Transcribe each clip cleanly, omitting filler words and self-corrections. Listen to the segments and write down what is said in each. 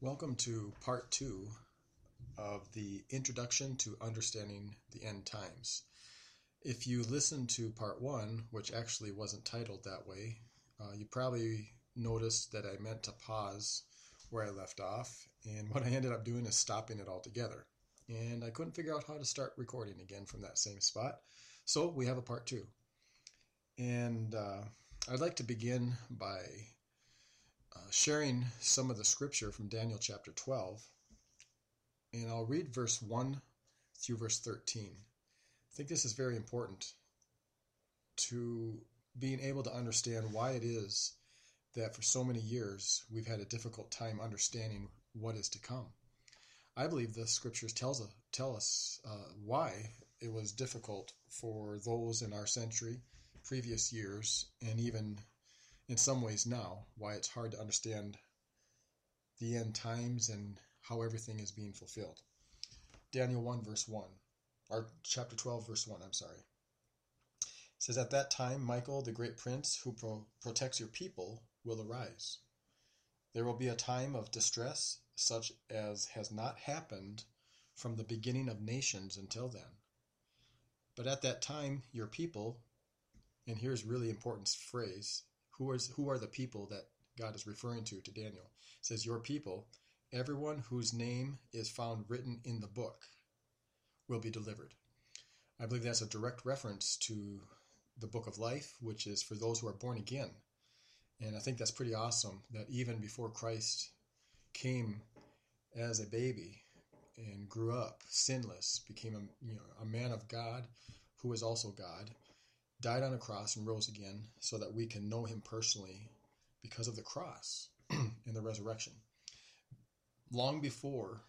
Welcome to part 2 of the Introduction to Understanding the End Times. If you listened to part 1, which actually wasn't titled that way, you probably noticed that I meant to pause where I left off, and what I ended up doing is stopping it altogether. And I couldn't figure out how to start recording again from that same spot, so we have a part 2. And I'd like to begin by sharing some of the scripture from Daniel chapter 12, and I'll read verse 1 through verse 13. I think this is very important to being able to understand why it is that for so many years we've had a difficult time understanding what is to come. I believe the scriptures tell us why it was difficult for those in our century, previous years, and even in some ways now, why it's hard to understand the end times and how everything is being fulfilled. Daniel 1 verse 1, or chapter 12 verse 1, It says, "At that time Michael, the great prince who protects your people, will arise. There will be a time of distress such as has not happened from the beginning of nations until then. But at that time your people," and here's really important phrase, who are the people that God is referring to Daniel? It says, "Your people, everyone whose name is found written in the book, will be delivered." I believe that's a direct reference to the book of life, which is for those who are born again. And I think that's pretty awesome that even before Christ came as a baby and grew up sinless, became a man of God who is also God, died on a cross and rose again so that we can know him personally because of the cross and the resurrection. Long before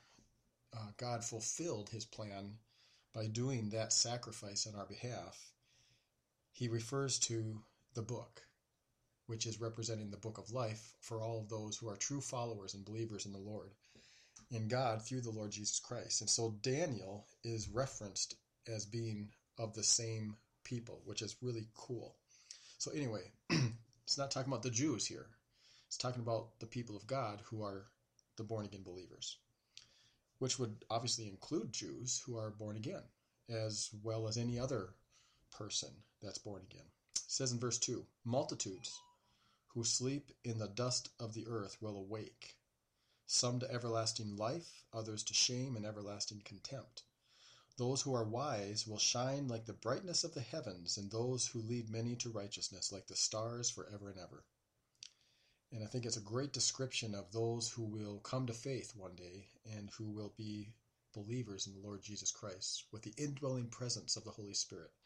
God fulfilled his plan by doing that sacrifice on our behalf, he refers to the book, which is representing the book of life for all of those who are true followers and believers in the Lord, in God through the Lord Jesus Christ. And so Daniel is referenced as being of the same people, which is really cool. So anyway, it's not talking about the Jews here. It's talking about the people of God who are the born-again believers, which would obviously include Jews who are born again, as well as any other person that's born again. It says in verse 2, "Multitudes who sleep in the dust of the earth will awake, some to everlasting life, others to shame and everlasting contempt. Those who are wise will shine like the brightness of the heavens, and those who lead many to righteousness like the stars forever and ever." And I think it's a great description of those who will come to faith one day and who will be believers in the Lord Jesus Christ with the indwelling presence of the Holy Spirit.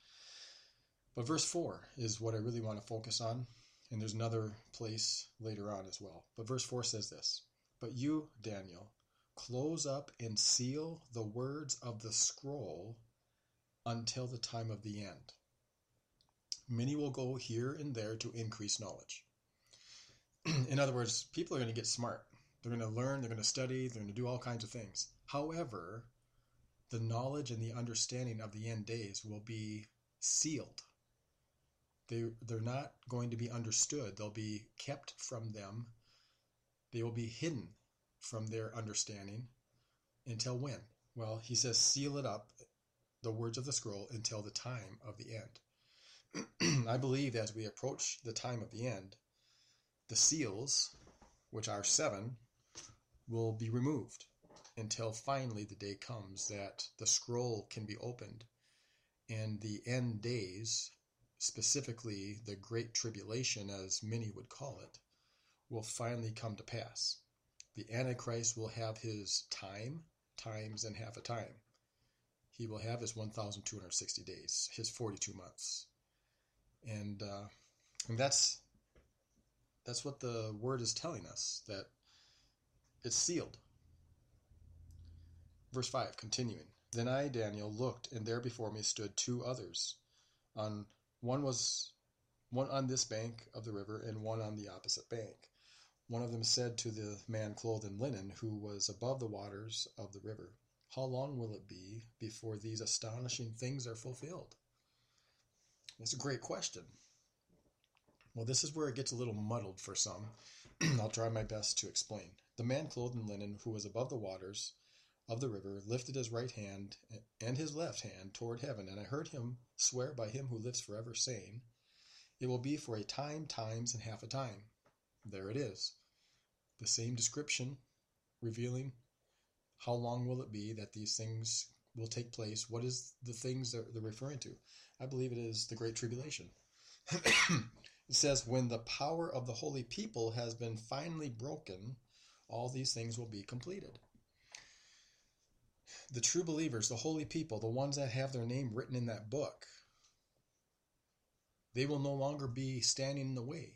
But verse 4 is what I really want to focus on, and there's another place later on as well. But verse 4 says this, "But you, Daniel, close up and seal the words of the scroll until the time of the end. Many will go here and there to increase knowledge." In other words, people are going to get smart. They're going to learn, they're going to study, they're going to do all kinds of things. However, the knowledge and the understanding of the end days will be sealed. They're not going to be understood. They'll be kept from them. They will be hidden from their understanding until when? Well, he says, seal it up, the words of the scroll, until the time of the end. I believe as we approach the time of the end, the seals, which are 7, will be removed until finally the day comes that the scroll can be opened and the end days, specifically the Great Tribulation, as many would call it, will finally come to pass. The Antichrist will have his times and half a time. He will have his 1,260 days, his 42 months. And that's what the word is telling us, that it's sealed. Verse 5, continuing, "Then I, Daniel, looked, and there before me stood 2 others. One on this bank of the river, and one on the opposite bank. One of them said to the man clothed in linen, who was above the waters of the river, 'How long will it be before these astonishing things are fulfilled?'" That's a great question. Well, this is where it gets a little muddled for some, I'll try my best to explain. The man clothed in linen who was above the waters of the river lifted his right hand and his left hand toward heaven, and I heard him swear by him who lives forever, saying, "It will be for a time, times, and half a time." There it is. The same description revealing how long will it be that these things will take place. What is the things that they're referring to? I believe it is the Great Tribulation. It says, when the power of the holy people has been finally broken, all these things will be completed. The true believers, the holy people, the ones that have their name written in that book, they will no longer be standing in the way.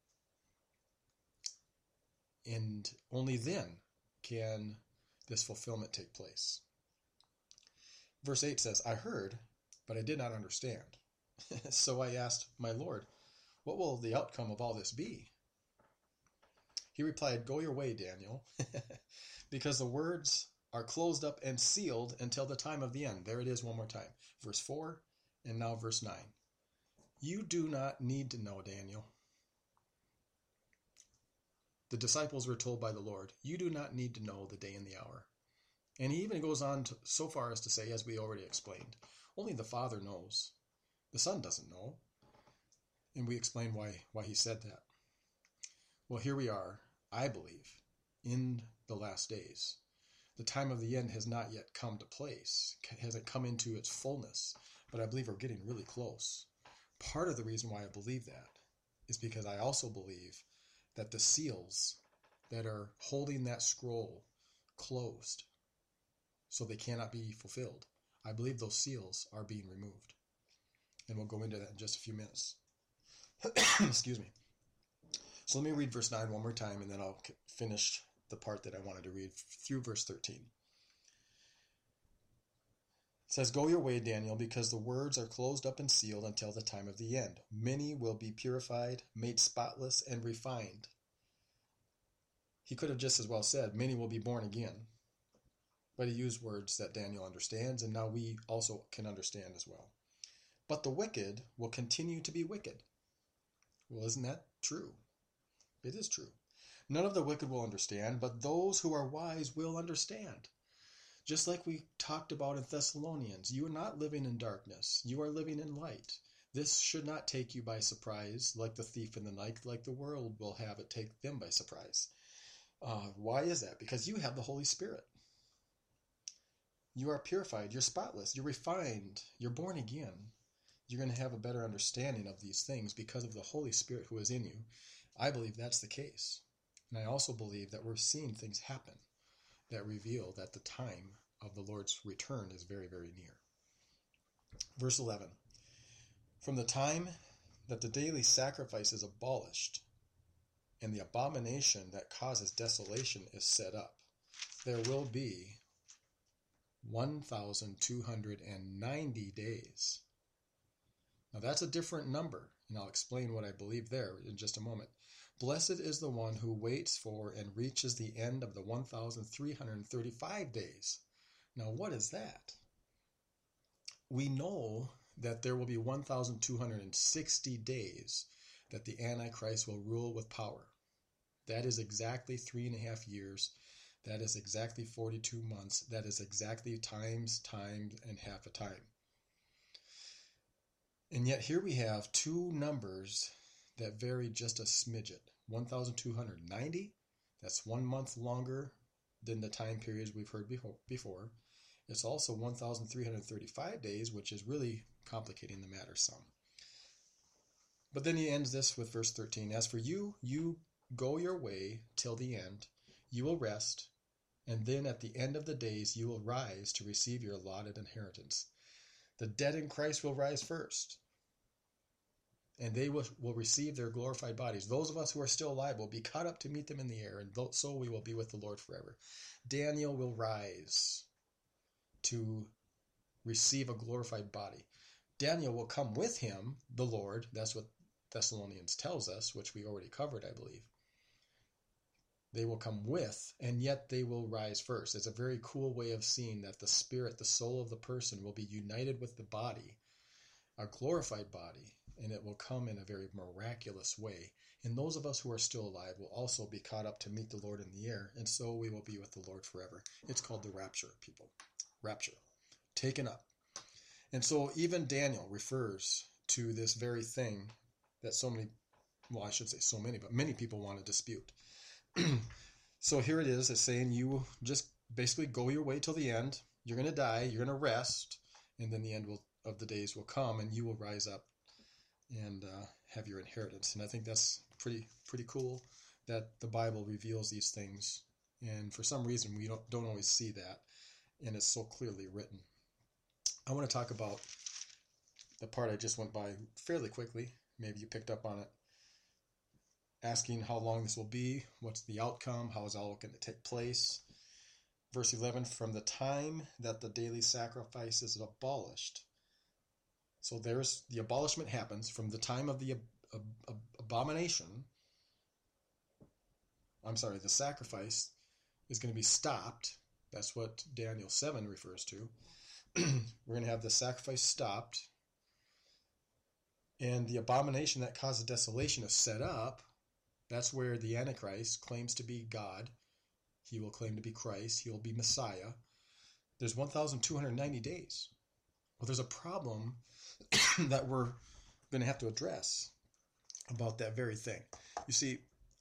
And only then can this fulfillment take place. Verse 8 says, I heard, but I did not understand. So I asked my Lord, what will the outcome of all this be? He replied, go your way, Daniel, because the words are closed up and sealed until the time of the end. There it is one more time. Verse 4 and now verse 9. You do not need to know, Daniel. The disciples were told by the Lord, you do not need to know the day and the hour. And he even goes on so far as to say, as we already explained, only the Father knows. The Son doesn't know. And we explain why he said that. Well, here we are, I believe, in the last days. The time of the end has not yet come to place, hasn't come into its fullness, but I believe we're getting really close. Part of the reason why I believe that is because I also believe that the seals that are holding that scroll closed so they cannot be fulfilled, I believe those seals are being removed. And we'll go into that in just a few minutes. Excuse me. So let me read verse 9 one more time, and then I'll finish the part that I wanted to read through verse 13. It says, go your way, Daniel, because the words are closed up and sealed until the time of the end. Many will be purified, made spotless, and refined. He could have just as well said, many will be born again. But he used words that Daniel understands, and now we also can understand as well. But the wicked will continue to be wicked. Well, isn't that true? It is true. None of the wicked will understand, but those who are wise will understand. Just like we talked about in Thessalonians, you are not living in darkness. You are living in light. This should not take you by surprise, like the thief in the night, like the world will have it take them by surprise. Why is that? Because you have the Holy Spirit. You are purified. You're spotless. You're refined. You're born again. You're going to have a better understanding of these things because of the Holy Spirit who is in you. I believe that's the case. And I also believe that we're seeing things happen that reveal that the time of the Lord's return is very, very near. Verse 11. From the time that the daily sacrifice is abolished and the abomination that causes desolation is set up, there will be 1,290 days. Now that's a different number, and I'll explain what I believe there in just a moment. Blessed is the one who waits for and reaches the end of the 1,335 days. Now what is that? We know that there will be 1,260 days that the Antichrist will rule with power. That is exactly 3.5 years. That is exactly 42 months. That is exactly times, and half a time. And yet here we have two numbers that vary just a smidget. 1,290, that's 1 month longer than the time periods we've heard before. It's also 1,335 days, which is really complicating the matter some. But then he ends this with verse 13. As for you, you go your way till the end. You will rest, and then at the end of the days you will rise to receive your allotted inheritance. The dead in Christ will rise first, and they will receive their glorified bodies. Those of us who are still alive will be caught up to meet them in the air, and so we will be with the Lord forever. Daniel will rise to receive a glorified body. Daniel will come with him, the Lord. That's what Thessalonians tells us, which we already covered, I believe. They will come with, and yet they will rise first. It's a very cool way of seeing that the spirit, the soul of the person will be united with the body, a glorified body, and it will come in a very miraculous way. And those of us who are still alive will also be caught up to meet the Lord in the air, and so we will be with the Lord forever. It's called the rapture, people. Rapture. Taken up. And so even Daniel refers to this very thing that so many, well, I should say so many, but many people want to dispute. So here it is. It's saying you just basically go your way till the end. You're going to die. You're going to rest. And then the end of the days will come, and you will rise up and have your inheritance. And I think that's pretty cool that the Bible reveals these things. And for some reason, we don't always see that. And it's so clearly written. I want to talk about the part I just went by fairly quickly. Maybe you picked up on it. Asking how long this will be, what's the outcome, how is all going to take place. Verse 11, from the time that the daily sacrifice is abolished. So there's the abolishment happens from the time of the abomination. The sacrifice is going to be stopped. That's what Daniel 7 refers to. We're going to have the sacrifice stopped. And the abomination that causes desolation is set up. That's where the Antichrist claims to be God. He will claim to be Christ. He will be Messiah. There's 1,290 days. Well, there's a problem that we're going to have to address about that very thing. You see,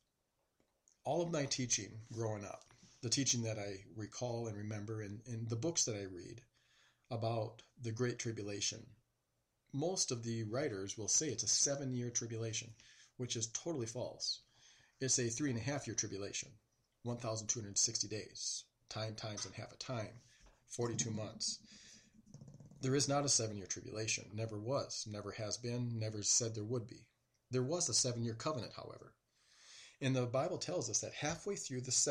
all of my teaching growing up, the teaching that I recall and remember in the books that I read about the Great Tribulation, most of the writers will say it's a 7-year tribulation, which is totally false. It's a 3.5-year tribulation, 1,260 days, times and half a time, 42 months. There is not a 7-year tribulation, never was, never has been, never said there would be. There was a 7-year covenant, however. And the Bible tells us that halfway through that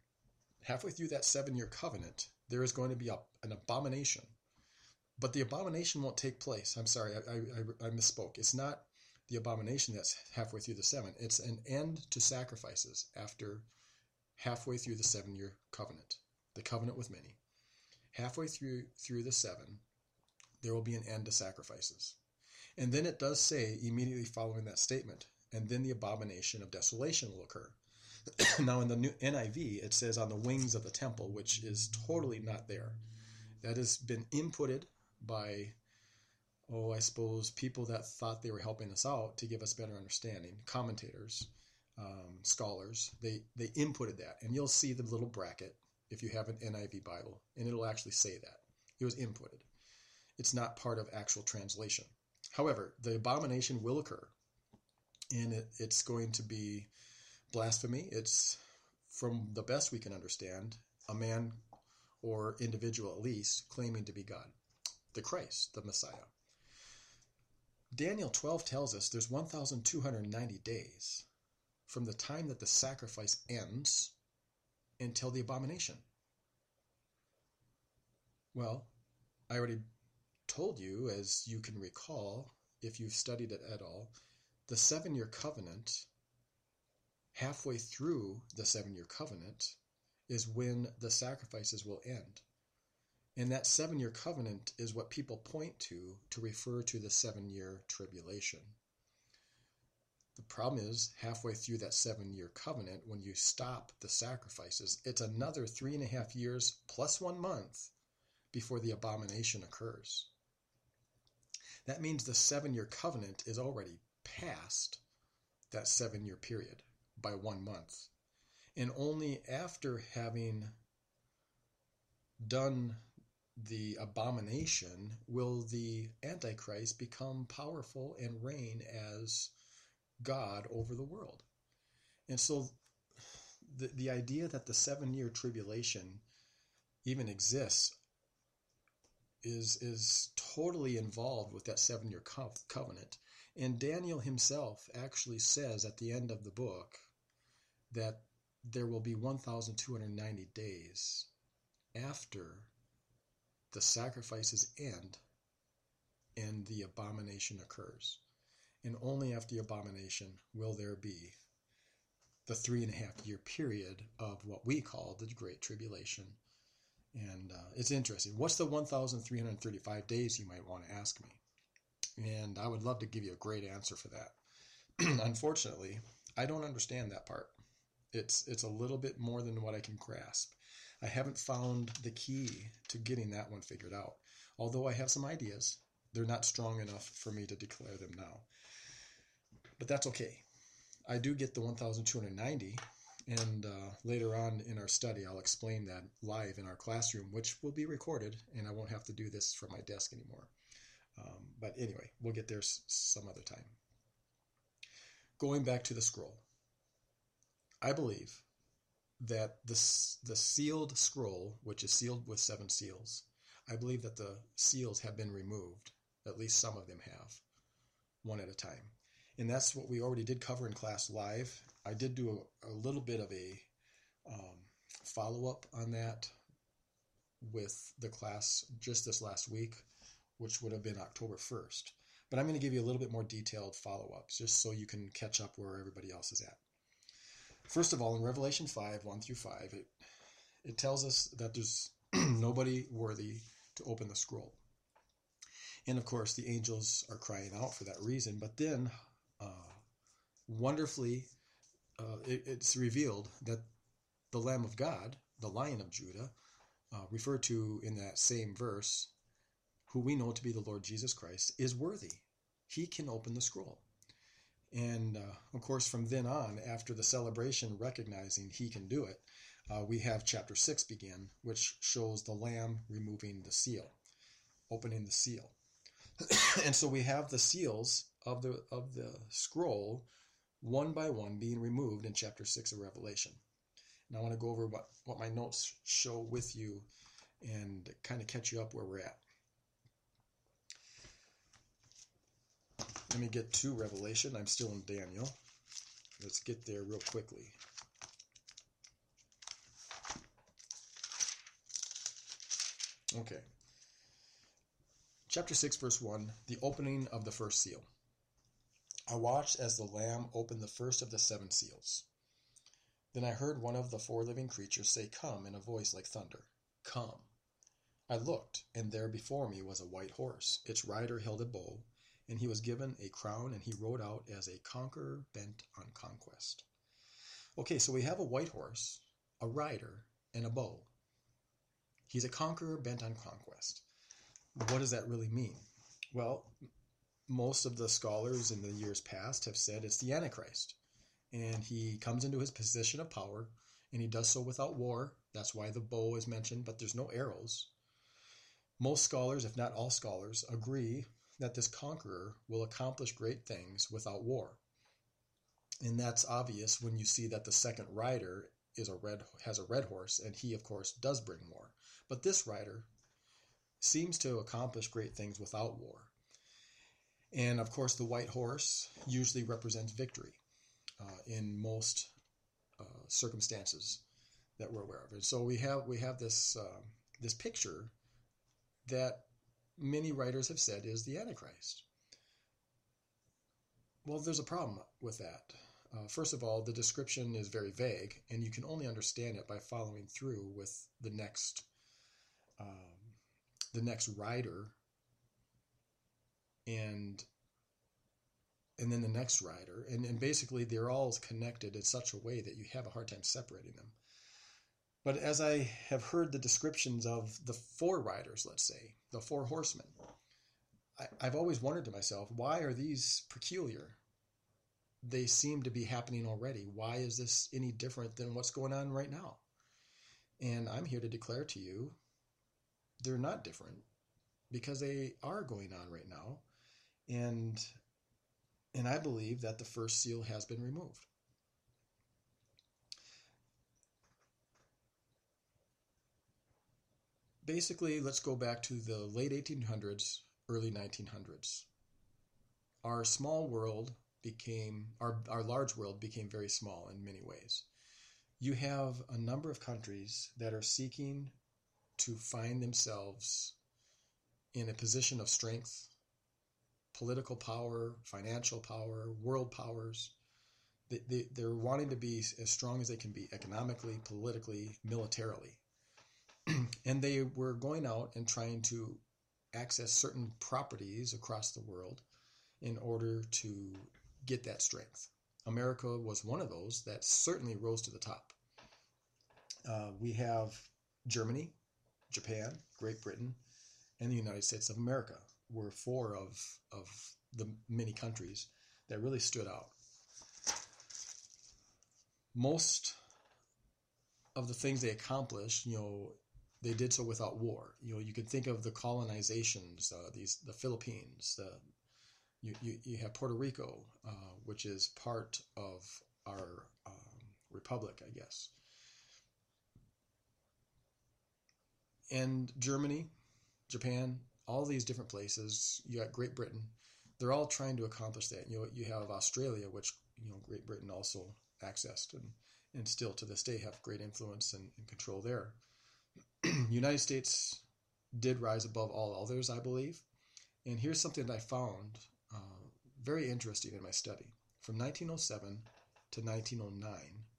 7-year covenant, there is going to be an abomination. But the abomination won't take place. I'm sorry, I misspoke. It's not the abomination that's halfway through the 7. It's an end to sacrifices after halfway through the 7-year covenant, the covenant with many. Halfway through the 7, there will be an end to sacrifices. And then it does say, immediately following that statement, and then the abomination of desolation will occur. Now in the new NIV, it says on the wings of the temple, which is totally not there. That has been inputted by, I suppose, people that thought they were helping us out to give us better understanding, commentators, scholars. They inputted that, and you'll see the little bracket if you have an NIV Bible, and it'll actually say that. It was inputted. It's not part of actual translation. However, the abomination will occur, and it's going to be blasphemy. It's, from the best we can understand, a man or individual at least claiming to be God, the Christ, the Messiah. Daniel 12 tells us there's 1,290 days from the time that the sacrifice ends until the abomination. Well, I already told you, as you can recall, if you've studied it at all, the 7-year covenant, halfway through the 7-year covenant, is when the sacrifices will end. And that 7-year covenant is what people point to refer to the 7-year tribulation. The problem is, halfway through that 7-year covenant, when you stop the sacrifices, it's another 3.5 years plus 1 month before the abomination occurs. That means the 7-year covenant is already past that 7-year period by 1 month. And only after having done the abomination will the Antichrist become powerful and reign as God over the world. And so the idea that the 7-year tribulation even exists is totally involved with that 7-year covenant. And Daniel himself actually says at the end of the book that there will be 1,290 days after the sacrifices end and the abomination occurs. And only after the abomination will there be the 3.5-year period of what we call the Great Tribulation. And it's interesting. What's the 1,335 days, you might want to ask me? And I would love to give you a great answer for that. Unfortunately, I don't understand that part. It's a little bit more than what I can grasp. I haven't found the key to getting that one figured out. Although I have some ideas, they're not strong enough for me to declare them now. But that's okay. I do get the 1,290, and later on in our study, I'll explain that live in our classroom, which will be recorded, and I won't have to do this from my desk anymore. But anyway, we'll get there some other time. Going back to the scroll, I believe that the sealed scroll, which is sealed with 7 seals, I believe that the seals have been removed. At least some of them have, one at a time. And that's what we already did cover in class live. I did do a little bit of a follow-up on that with the class just this last week, which would have been October 1st. But I'm going to give you a little bit more detailed follow-ups just so you can catch up where everybody else is at. First of all, in Revelation 5, 1 through 5, it tells us that there's nobody worthy to open the scroll. And of course, the angels are crying out for that reason. But then, wonderfully, it's revealed that the Lamb of God, the Lion of Judah, referred to in that same verse, who we know to be the Lord Jesus Christ, is worthy. He can open the scroll. And of course, from then on, after the celebration recognizing he can do it, we have chapter 6 begin, which shows the Lamb removing the seal, opening the seal. And so we have the seals of the scroll, one by one, being removed in chapter 6 of Revelation. And I want to go over what my notes show with you and kind of catch you up where we're at. Let me get to Revelation. I'm still in Daniel. Let's get there real quickly. Okay. Chapter 6, verse 1, the opening of the first seal. I watched as the Lamb opened the first of the 7 seals. Then I heard one of the 4 living creatures say, "Come," in a voice like thunder. Come. I looked, and there before me was a white horse. Its rider held a bow, and he was given a crown, and he rode out as a conqueror bent on conquest. Okay, so we have a white horse, a rider, and a bow. He's a conqueror bent on conquest. What does that really mean? Well, most of the scholars in the years past have said it's the Antichrist. And he comes into his position of power, and he does so without war. That's why the bow is mentioned, but there's no arrows. Most scholars, if not all scholars, agree that this conqueror will accomplish great things without war. And that's obvious when you see that the second rider has a red horse, and he, of course, does bring war. But this rider seems to accomplish great things without war. And, of course, the white horse usually represents victory in most circumstances that we're aware of. And so we have this picture that many writers have said is the Antichrist. Well, there's a problem with that. First of all, the description is very vague, and you can only understand it by following through with the next rider, and then the next rider, and basically they're all connected in such a way that you have a hard time separating them. But as I have heard the descriptions of the 4 riders, let's say, the 4 horsemen, I've always wondered to myself, why are these peculiar? They seem to be happening already. Why is this any different than what's going on right now? And I'm here to declare to you, they're not different, because they are going on right now. And I believe that the first seal has been removed. Basically, let's go back to the late 1800s, early 1900s. Our small world our large world became very small in many ways. You have a number of countries that are seeking to find themselves in a position of strength, political power, financial power, world powers. They're wanting to be as strong as they can be economically, politically, militarily. And they were going out and trying to access certain properties across the world in order to get that strength. America was one of those that certainly rose to the top. We have Germany, Japan, Great Britain, and the United States of America were four of the many countries that really stood out. Most of the things they accomplished, they did so without war. You can think of the colonizations, the Philippines, you have Puerto Rico, which is part of our republic, I guess. And Germany, Japan, all these different places. You got Great Britain. They're all trying to accomplish that. You have Australia, which Great Britain also accessed, and still to this day have great influence and control there. United States did rise above all others, I believe. And here's something that I found very interesting in my study. From 1907 to 1909,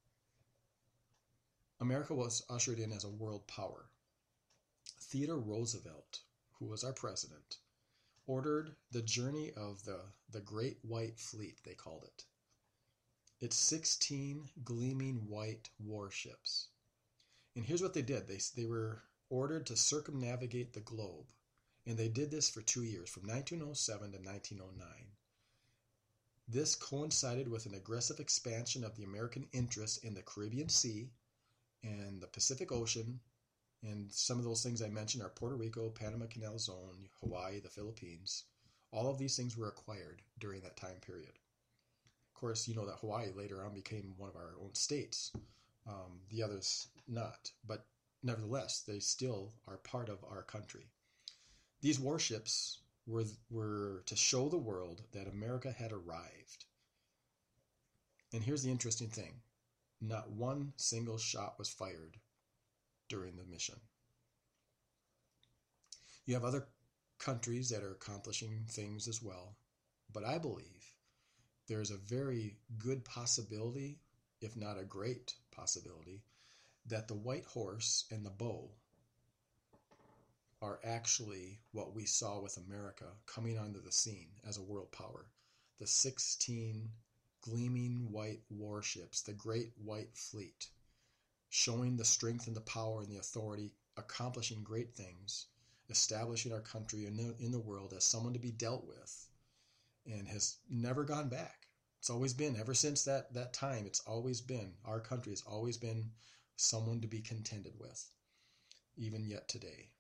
America was ushered in as a world power. Theodore Roosevelt, who was our president, ordered the journey of the Great White Fleet, they called it. It's 16 gleaming white warships. And here's what they did. They were ordered to circumnavigate the globe. And they did this for 2 years, from 1907 to 1909. This coincided with an aggressive expansion of the American interest in the Caribbean Sea and the Pacific Ocean. And some of those things I mentioned are Puerto Rico, Panama Canal Zone, Hawaii, the Philippines. All of these things were acquired during that time period. Of course, you know that Hawaii later on became one of our own states. The others not. But nevertheless, they still are part of our country. These warships were to show the world that America had arrived. And here's the interesting thing. Not one single shot was fired during the mission. You have other countries that are accomplishing things as well, but I believe there's a very good possibility, if not a great possibility, that the white horse and the bow are actually what we saw with America coming onto the scene as a world power. The 16 gleaming white warships, the Great White Fleet, showing the strength and the power and the authority, accomplishing great things, establishing our country in the world as someone to be dealt with, and has never gone back. It's always been, ever since that time, it's always been, our country has always been someone to be contended with, even yet today.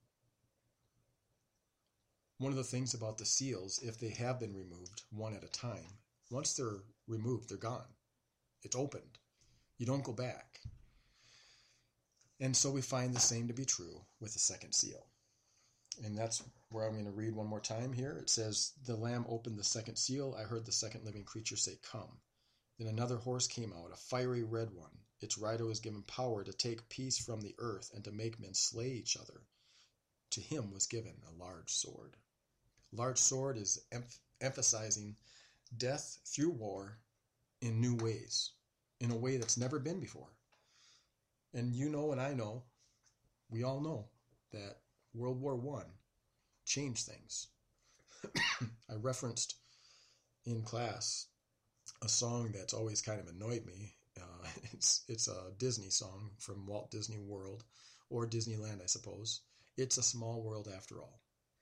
One of the things about the seals, if they have been removed one at a time, once they're removed, they're gone. It's opened. You don't go back. And so we find the same to be true with the second seal. And that's where I'm going to read one more time here. It says, "The Lamb opened the second seal. I heard the second living creature say, 'Come.' Then another horse came out, a fiery red one. Its rider was given power to take peace from the earth and to make men slay each other. To him was given a large sword." Large sword is emphasizing death through war in new ways, in a way that's never been before. And you know and I know, we all know, that World War I changed things. I referenced in class a song that's always kind of annoyed me. It's a Disney song from Walt Disney World, or Disneyland, I suppose. It's a small world after all.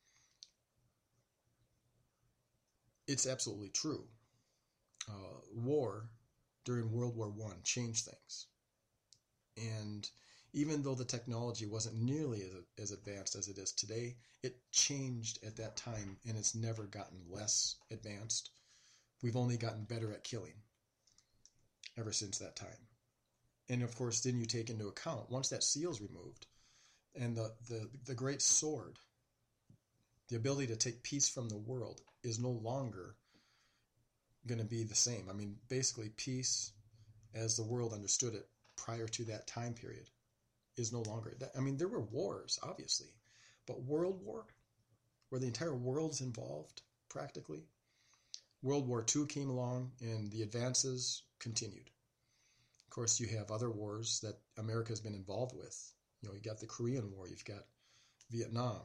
It's absolutely true. War during World War I changed things. And even though the technology wasn't nearly as advanced as it is today, it changed at that time, and it's never gotten less advanced. We've only gotten better at killing ever since that time. And of course, then you take into account, once that seal's removed, and the great sword, the ability to take peace from the world, is no longer going to be the same. I mean, basically, peace as the world understood it prior to that time period is no longer. I mean, there were wars, obviously, but World War, where the entire world's involved, practically, World War II came along and the advances continued. Of course, you have other wars that America has been involved with. You got the Korean War, you've got Vietnam,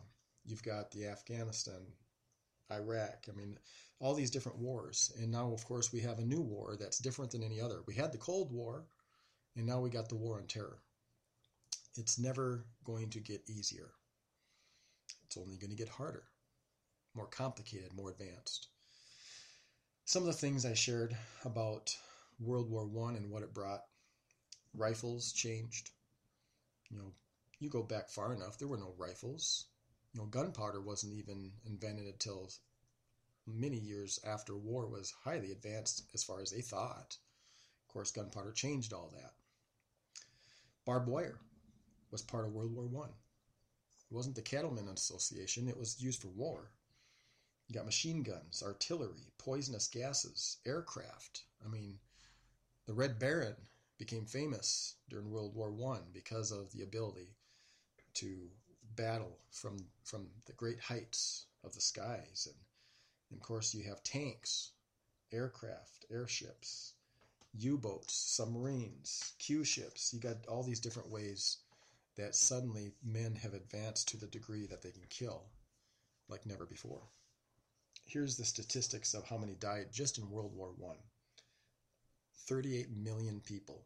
You've got the Afghanistan, Iraq. I mean, all these different wars. And now, of course, we have a new war that's different than any other. We had the Cold War, and now we got the War on Terror. It's never going to get easier. It's only going to get harder, more complicated, more advanced. Some of the things I shared about World War I and what it brought. Rifles changed. You go back far enough, there were no rifles. Gunpowder wasn't even invented until many years after war was highly advanced as far as they thought. Of course, gunpowder changed all that. Barbed wire was part of World War I. It wasn't the Cattlemen Association. It was used for war. You got machine guns, artillery, poisonous gases, aircraft. I mean, the Red Baron became famous during World War I because of the ability to battle from the great heights of the skies. And of course, you have tanks, aircraft, airships, U-boats, submarines, Q-ships. You got all these different ways that suddenly men have advanced to the degree that they can kill like never before. Here's the statistics of how many died just in World War I. 38 million people.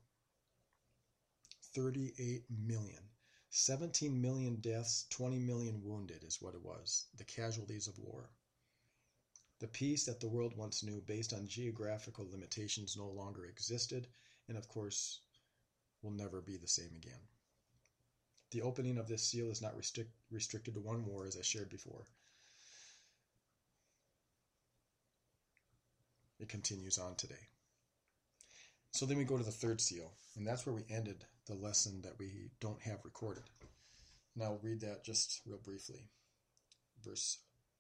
38 million. 17 million deaths, 20 million wounded is what it was. The casualties of war. The peace that the world once knew based on geographical limitations no longer existed, and of course will never be the same again. The opening of this seal is not restricted to one war, as I shared before. It continues on today. So then we go to the third seal, and that's where we ended the lesson that we don't have recorded. And I'll read that just real briefly. Verse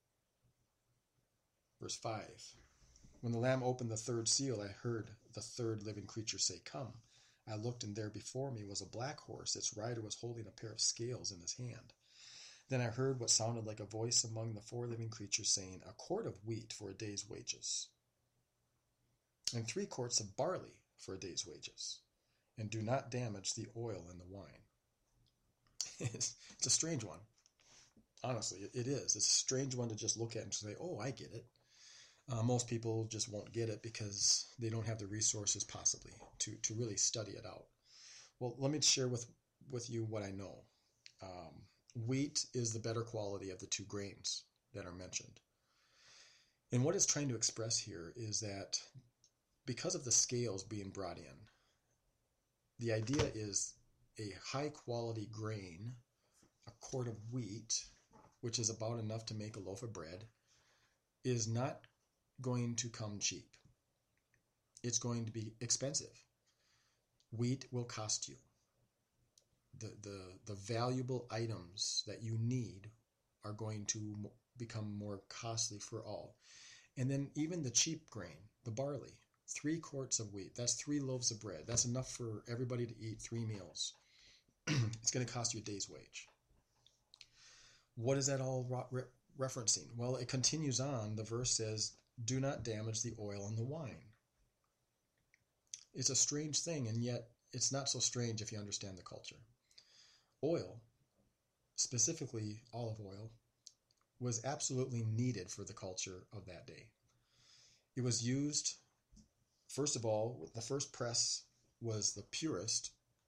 5. When the Lamb opened the third seal, I heard the third living creature say, "Come." I looked, and there before me was a black horse. Its rider was holding a pair of scales in his hand. Then I heard what sounded like a voice among the four living creatures saying, "A quart of wheat for a day's wages, and 3 quarts of barley for a day's wages, and do not damage the oil and the wine." It's a strange one. Honestly, it is. It's a strange one to just look at and say, oh, I get it. Most people just won't get it because they don't have the resources possibly to really study it out. Well, let me share with you what I know. Wheat is the better quality of the 2 grains that are mentioned. And what it's trying to express here is that because of the scales being brought in, the idea is a high quality grain, a quart of wheat, which is about enough to make a loaf of bread, is not going to come cheap. It's going to be expensive. Wheat will cost you. The valuable items that you need are going to become more costly for all. And then even the cheap grain, the barley, 3 quarts of wheat, that's 3 loaves of bread. That's enough for everybody to eat 3 meals. It's going to cost you a day's wage. What is that all referencing? Well, it continues on. The verse says, "Do not damage the oil and the wine." It's a strange thing, and yet it's not so strange if you understand the culture. Oil, specifically olive oil, was absolutely needed for the culture of that day. It was used, first of all, the first press was the purest,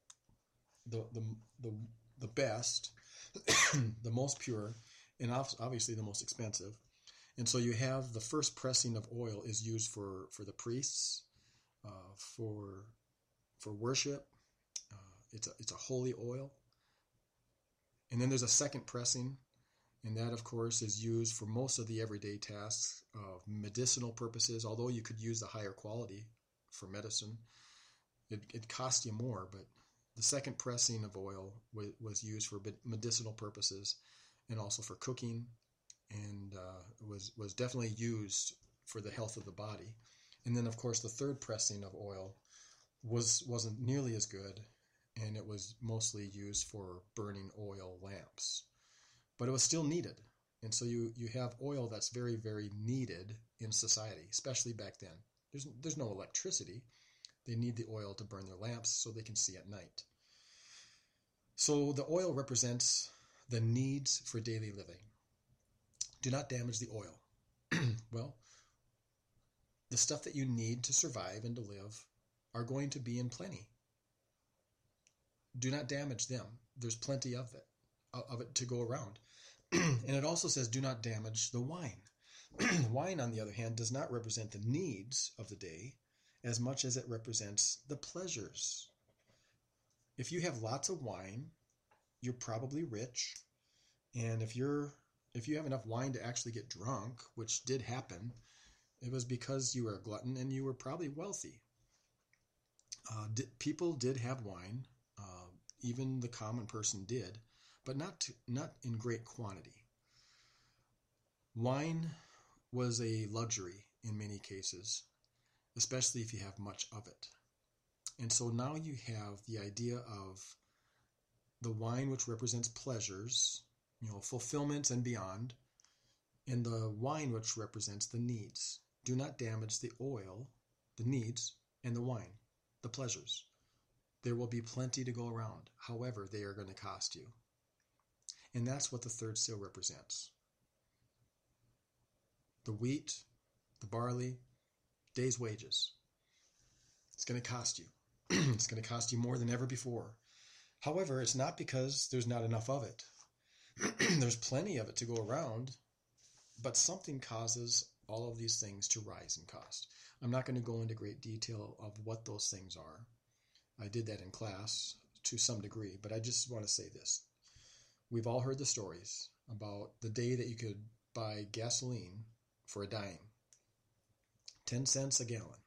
the best, the most pure, and obviously the most expensive. And so you have the first pressing of oil is used for the priests, for worship. It's a holy oil. And then there's a second pressing, and that, of course, is used for most of the everyday tasks of medicinal purposes, although you could use the higher quality for medicine. It costs you more, but the second pressing of oil was used for medicinal purposes and also for cooking, and was definitely used for the health of the body. And then, of course, the third pressing of oil wasn't nearly as good, and it was mostly used for burning oil lamps. But it was still needed. And so you have oil that's very, very needed in society, especially back then. There's no electricity. They need the oil to burn their lamps so they can see at night. So the oil represents the needs for daily living. Do not damage the oil. Well, the stuff that you need to survive and to live are going to be in plenty. Do not damage them. There's plenty of it to go around. And it also says, do not damage the wine. Wine, on the other hand, does not represent the needs of the day as much as it represents the pleasures. If you have lots of wine, you're probably rich. And if you have enough wine to actually get drunk, which did happen, it was because you were a glutton and you were probably wealthy. People did have wine, even the common person did, but not in great quantity. Wine was a luxury in many cases, especially if you have much of it. And so now you have the idea of the wine, which represents pleasures, fulfillment and beyond, and the wine, which represents the needs. Do not damage the oil, the needs, and the wine, the pleasures. There will be plenty to go around. However, they are going to cost you. And that's what the third seal represents. The wheat, the barley, day's wages. It's going to cost you. It's going to cost you more than ever before. However, it's not because there's not enough of it. There's plenty of it to go around, but something causes all of these things to rise in cost. I'm not going to go into great detail of what those things are. I did that in class to some degree, but I just want to say this. We've all heard the stories about the day that you could buy gasoline for a dime, 10 cents a gallon.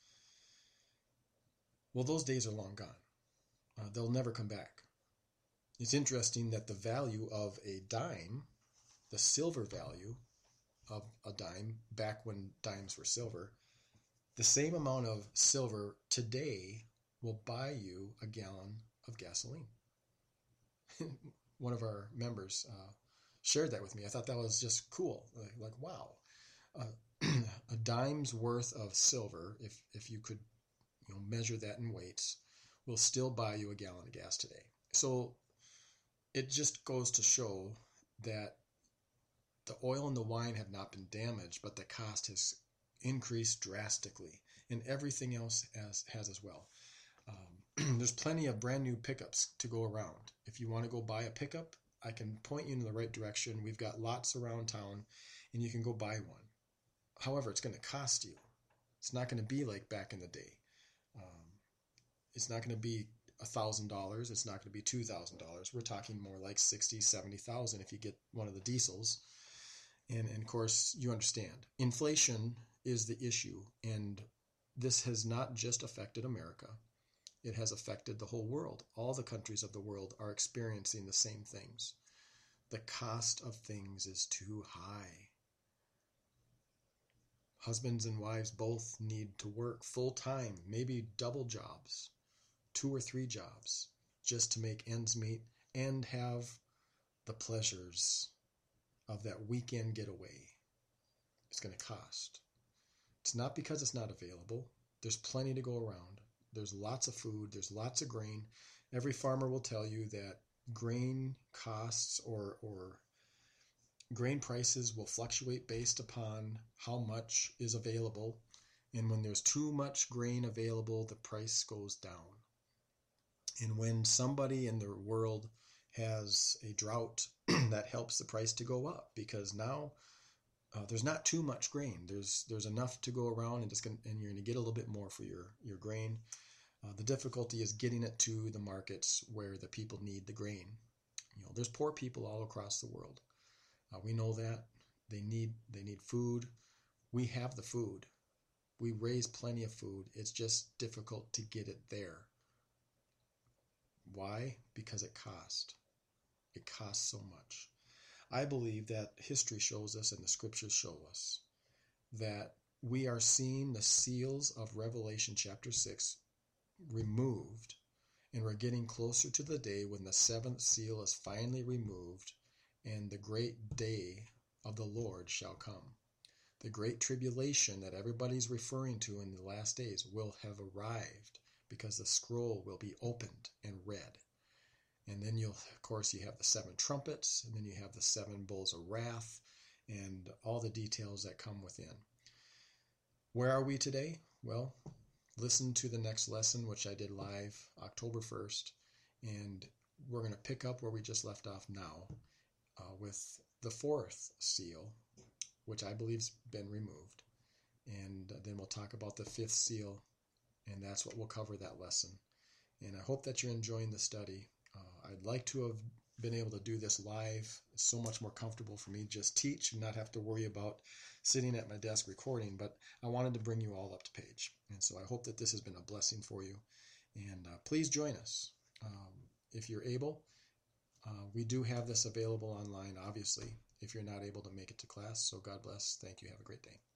Well, those days are long gone. They'll never come back. It's interesting that the value of a dime, the silver value of a dime, back when dimes were silver, the same amount of silver today will buy you a gallon of gasoline. One of our members shared that with me. I thought that was just cool. Like wow. A dime's worth of silver, if you could measure that in weights, will still buy you a gallon of gas today. So it just goes to show that the oil and the wine have not been damaged, but the cost has increased drastically, and everything else has as well. There's plenty of brand new pickups to go around. If you want to go buy a pickup, I can point you in the right direction. We've got lots around town, and you can go buy one. However, it's going to cost you. It's not going to be like back in the day. It's not going to be $1,000. It's not going to be $2,000. We're talking more like $60,000, $70,000 if you get one of the diesels. And of course, you understand. Inflation is the issue, and this has not just affected America. It has affected the whole world. All the countries of the world are experiencing the same things. The cost of things is too high. Husbands and wives both need to work full time, maybe double jobs, 2 or 3 jobs, just to make ends meet and have the pleasures of that weekend getaway. It's going to cost. It's not because it's not available. There's plenty to go around. There's lots of food. There's lots of grain. Every farmer will tell you that grain costs or grain prices will fluctuate based upon how much is available. And when there's too much grain available, the price goes down. And when somebody in the world has a drought, that helps the price to go up, because now there's not too much grain. There's enough to go around, and you're going to get a little bit more for your grain. The difficulty is getting it to the markets where the people need the grain. There's poor people all across the world. We know that they need food. We have the food. We raise plenty of food. It's just difficult to get it there. Why? Because it costs. It costs so much. I believe that history shows us and the scriptures show us that we are seeing the seals of Revelation chapter 6 removed, and we're getting closer to the day when the 7th seal is finally removed and the great day of the Lord shall come. The great tribulation that everybody's referring to in the last days will have arrived, because the scroll will be opened and read. And then you have the 7 trumpets, and then you have the 7 bowls of wrath, and all the details that come within. Where are we today? Well, listen to the next lesson, which I did live October 1st, and we're going to pick up where we just left off now with the fourth seal, which I believe has been removed. And then we'll talk about the fifth seal, and that's what we'll cover that lesson. And I hope that you're enjoying the study. I'd like to have been able to do this live. It's so much more comfortable for me to just teach and not have to worry about sitting at my desk recording, but I wanted to bring you all up to page. And so I hope that this has been a blessing for you. And please join us if you're able. We do have this available online, obviously, if you're not able to make it to class. So God bless. Thank you. Have a great day.